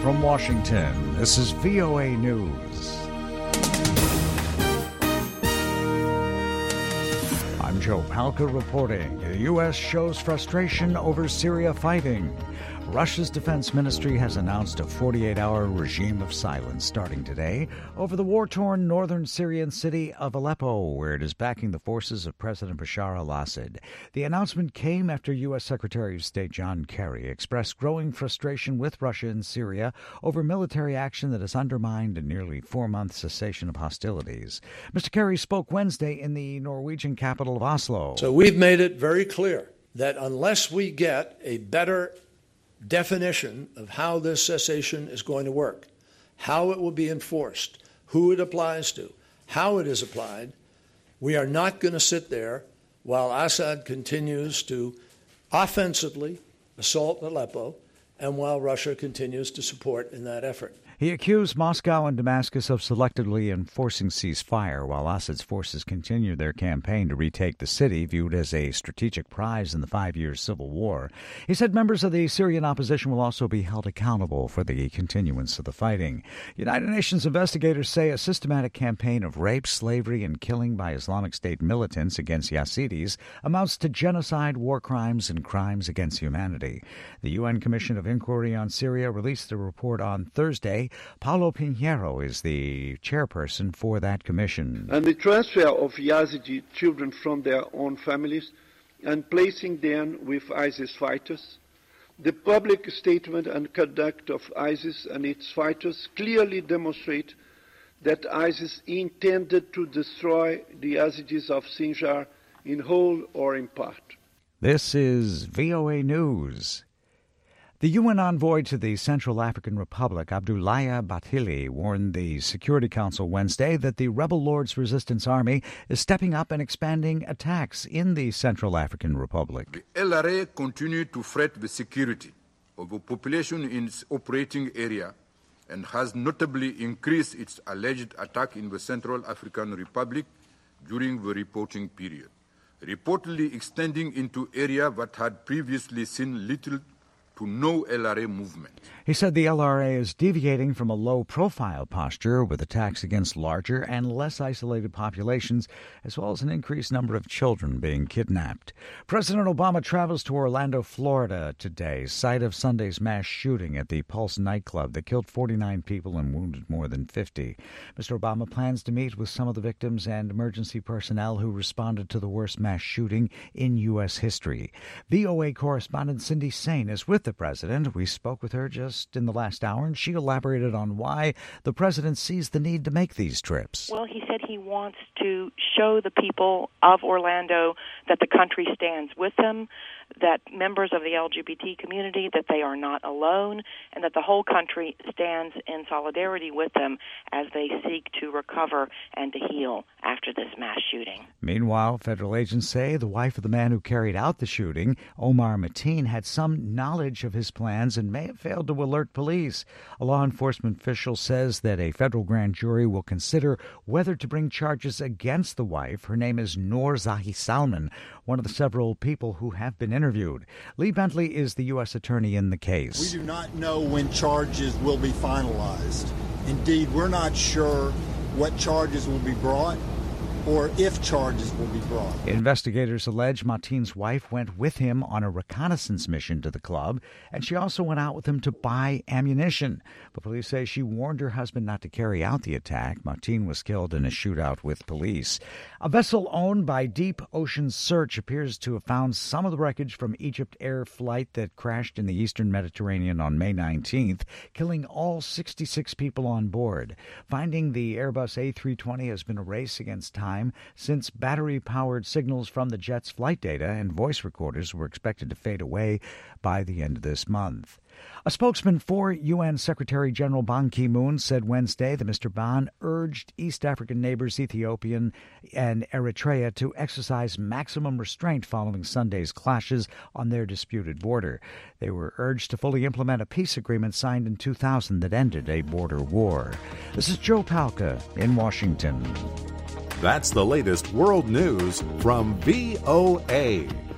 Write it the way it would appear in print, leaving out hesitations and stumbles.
From Washington, this is VOA News. I'm Joe Palca reporting. The U.S. shows frustration over Syria fighting. Russia's defense ministry has announced a 48-hour regime of silence starting today over the war-torn northern Syrian city of Aleppo, where it is backing the forces of President Bashar al-Assad. The announcement came after U.S. Secretary of State John Kerry expressed growing frustration with Russia and Syria over military action that has undermined a nearly 4-month cessation of hostilities. Mr. Kerry spoke Wednesday in the Norwegian capital of Oslo. So we've made it very clear that unless we get a better definition of how this cessation is going to work, how it will be enforced, who it applies to, how it is applied, we are not going to sit there while Assad continues to offensively assault Aleppo and while Russia continues to support in that effort. He accused Moscow and Damascus of selectively enforcing ceasefire while Assad's forces continue their campaign to retake the city, viewed as a strategic prize in the 5-year civil war. He said members of the Syrian opposition will also be held accountable for the continuance of the fighting. United Nations investigators say a systematic campaign of rape, slavery, and killing by Islamic State militants against Yazidis amounts to genocide, war crimes, and crimes against humanity. The UN Commission of Inquiry on Syria released the report on Thursday. Paulo Pinheiro is the chairperson for that commission. And the transfer of Yazidi children from their own families and placing them with ISIS fighters, the public statement and conduct of ISIS and its fighters clearly demonstrate that ISIS intended to destroy the Yazidis of Sinjar in whole or in part. This is VOA News. The UN envoy to the Central African Republic, Abdoulaye Bathily, warned the Security Council Wednesday that the rebel Lord's Resistance Army is stepping up and expanding attacks in the Central African Republic. The LRA continues to threat the security of the population in its operating area and has notably increased its alleged attack in the Central African Republic during the reporting period, reportedly extending into areas that had previously seen little to no LRA movement. He said the LRA is deviating from a low-profile posture with attacks against larger and less isolated populations, as well as an increased number of children being kidnapped. President Obama travels to Orlando, Florida today, site of Sunday's mass shooting at the Pulse nightclub that killed 49 people and wounded more than 50. Mr. Obama plans to meet with some of the victims and emergency personnel who responded to the worst mass shooting in U.S. history. VOA correspondent Cindy Sain is with the president. We spoke with her just in the last hour, and she elaborated on why the president sees the need to make these trips. Well, he said he wants to show the people of Orlando that the country stands with them, that members of the LGBT community, that they are not alone, and that the whole country stands in solidarity with them as they seek to recover and to heal after this mass shooting. Meanwhile, federal agents say the wife of the man who carried out the shooting, Omar Mateen, had some knowledge of his plans and may have failed to alert police. A law enforcement official says that a federal grand jury will consider whether to bring charges against the wife. Her name is Noor Zahi Salman, one of the several people who have been interviewed. Lee Bentley is the U.S. attorney in the case. We do not know when charges will be finalized. Indeed, we're not sure what charges will be brought or if charges will be brought. Investigators allege Mateen's wife went with him on a reconnaissance mission to the club, and she also went out with him to buy ammunition. But police say she warned her husband not to carry out the attack. Mateen was killed in a shootout with police. A vessel owned by Deep Ocean Search appears to have found some of the wreckage from Egypt Air flight that crashed in the eastern Mediterranean on May 19th, killing all 66 people on board. Finding the Airbus A320 has been a race against time since battery-powered signals from the jet's flight data and voice recorders were expected to fade away by the end of this month. A spokesman for UN Secretary-General Ban Ki-moon said Wednesday that Mr. Ban urged East African neighbors Ethiopia and Eritrea to exercise maximum restraint following Sunday's clashes on their disputed border. They were urged to fully implement a peace agreement signed in 2000 that ended a border war. This is Joe Palca in Washington. That's the latest world news from VOA.